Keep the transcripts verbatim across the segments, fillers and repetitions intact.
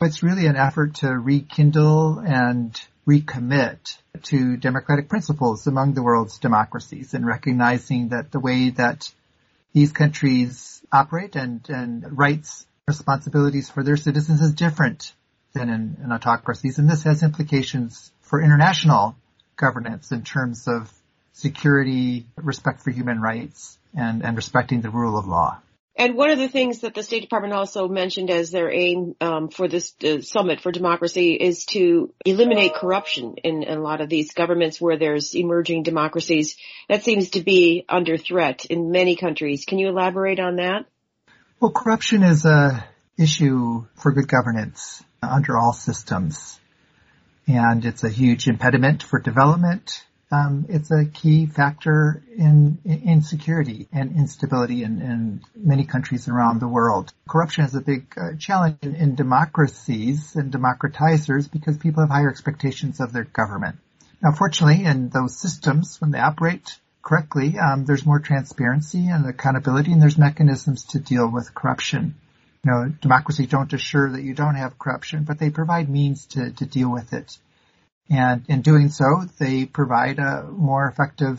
But it's really an effort to rekindle and recommit to democratic principles among the world's democracies, and recognizing that the way that these countries operate and, and rights, responsibilities for their citizens is different than in, in autocracies. And this has implications for international governance in terms of security, respect for human rights, and, and respecting the rule of law. And one of the things that the State Department also mentioned as their aim um, for this uh, summit for democracy is to eliminate corruption in, in a lot of these governments where there's emerging democracies. That seems to be under threat in many countries. Can you elaborate on that? Well, corruption is a issue for good governance under all systems, and it's a huge impediment for development. Um, it's a key factor in, in insecurity and instability in, in many countries around the world. Corruption is a big uh, challenge in, in democracies and democratizers because people have higher expectations of their government. Now, fortunately, in those systems, when they operate correctly, um, there's more transparency and accountability, and there's mechanisms to deal with corruption. You know, democracies don't assure that you don't have corruption, but they provide means to, to deal with it. And in doing so, they provide a more effective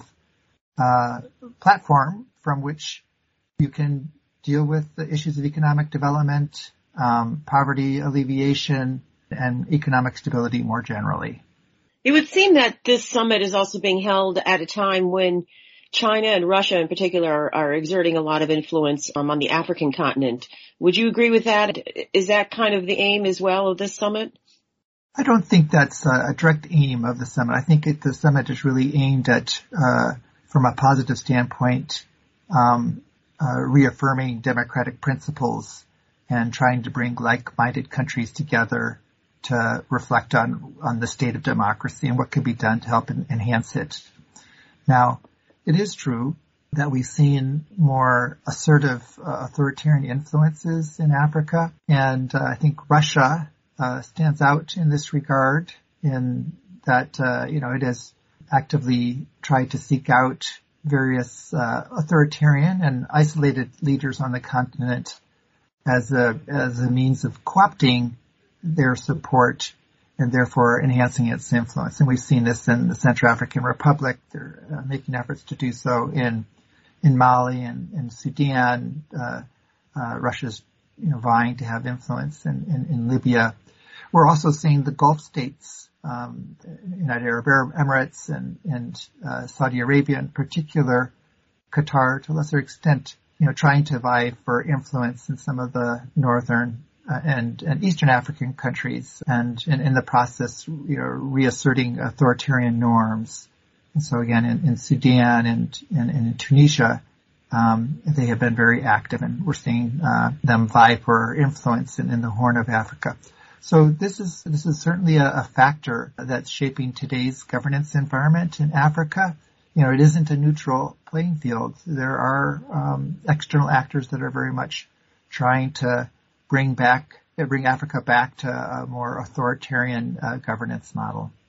uh, platform from which you can deal with the issues of economic development, um, poverty alleviation, and economic stability more generally. It would seem that this summit is also being held at a time when China and Russia in particular are, are exerting a lot of influence um, on the African continent. Would you agree with that? Is that kind of the aim as well of this summit? I don't think that's a direct aim of the summit. I think it, the summit is really aimed at, uh, from a positive standpoint, um, uh, reaffirming democratic principles and trying to bring like-minded countries together to reflect on, on the state of democracy and what can be done to help en- enhance it. Now, it is true that we've seen more assertive uh, authoritarian influences in Africa, and uh, I think Russia Uh, stands out in this regard in that, uh, you know, it has actively tried to seek out various uh, authoritarian and isolated leaders on the continent as a, as a means of co-opting their support and therefore enhancing its influence. And we've seen this in the Central African Republic. They're uh, making efforts to do so in, in Mali and in Sudan. Uh, uh, Russia's, you know, vying to have influence in, in, in Libya. We're also seeing the Gulf states, um, United Arab Emirates and, and uh, Saudi Arabia in particular, Qatar to a lesser extent, you know, trying to vie for influence in some of the northern uh, and, and eastern African countries, and in, in the process, you know, reasserting authoritarian norms. And so again, in, in Sudan and, and, and in Tunisia, um, they have been very active, and we're seeing uh, them vie for influence in, in the Horn of Africa. So this is this is certainly a, a factor that's shaping today's governance environment in Africa. You know, it isn't a neutral playing field. There are um, external actors that are very much trying to bring back, bring Africa back to a more authoritarian uh, governance model.